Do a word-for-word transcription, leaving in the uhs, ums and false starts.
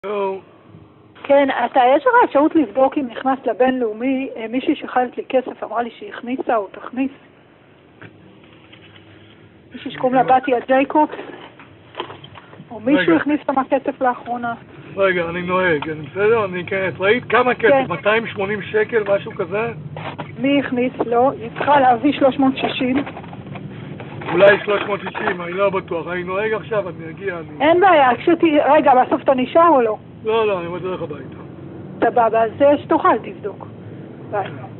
כן, אתה, יש לך אפשרות לבדוק אם נכנס לבינלאומי, מישהי שחייבת לי כסף אמרה לי שהיא הכניסה או תכניס. מישהי שקוראים לה בתיה ג'ייקובס, או מישהו הכניס כמה כסף לאחרונה. רגע, אני נוהג, אני בסדר? אני אכנס. ראית כמה כסף? מאתיים ושמונים שקל, משהו כזה? מי הכניס? לא, היא צריכה להביא שלוש מאות ושישים. אולי שלוש מאות ושישים, אני לא בטוח. אני נוהג עכשיו, אני אגיע, אני... אין בעיה, כשאתי... רגע, בסוף אתה נשאר או לא? לא, לא, אני בדרך הביתה. סבבה, אז שתוכל, תבדוק. ביי.